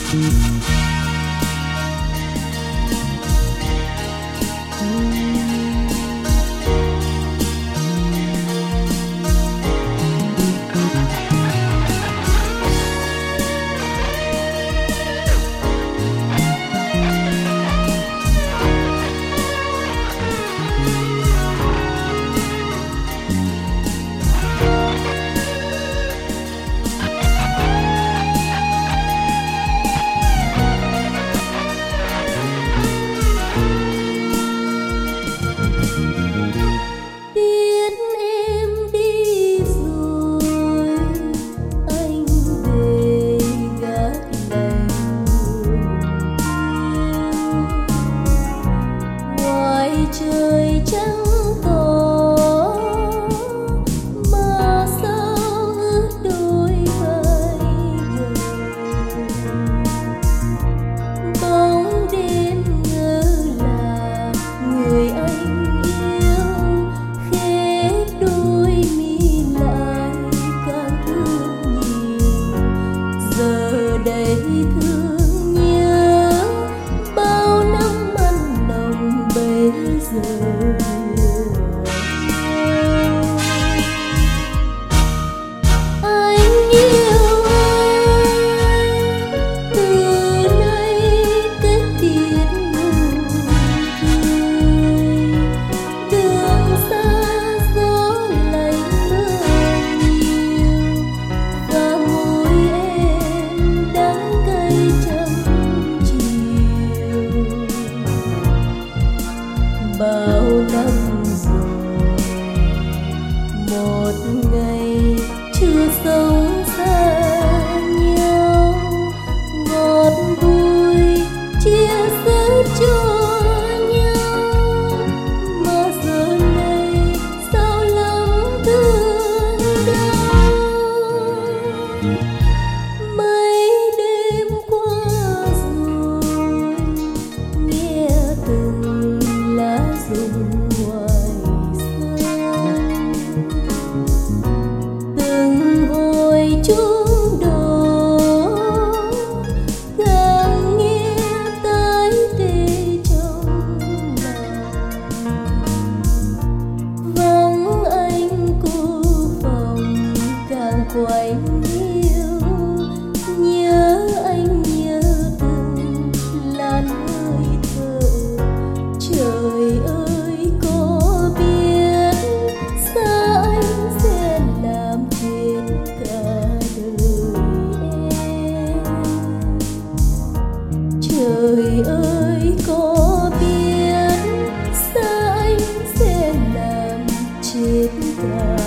Trời trắng tỏ mà sao ướt đôi vai người, bóng đêm ngỡ là người anh yêu, khép đôi mi lại càng thương nhiều. Giờ đây thương nhớ bao năm ăn nồng bây giờ. Anh yêu em, từ nay kết biệt nụ cười. Đường xa gió lạnh mưa nhiều, và môi em đắng cay trăm chiều. Bao năm rồi một ngày chưa sống xa nhau, ngọt bùi chia sẻ cho nhau, mà giờ này sao lắm thương đau. Mấy đêm qua rồi nghe từng lá rụng ngoài sân, từng hồi chuông đổ càng nghe tái tê trong lòng. Vắng anh cô phòng càng quạnh hiu, nhớ anh nhớ từng làn hơi thở. Trời ơi có biết xa anh sẽ làm chết cả đời em. Trời ơi có biết xa anh sẽ làm chết cả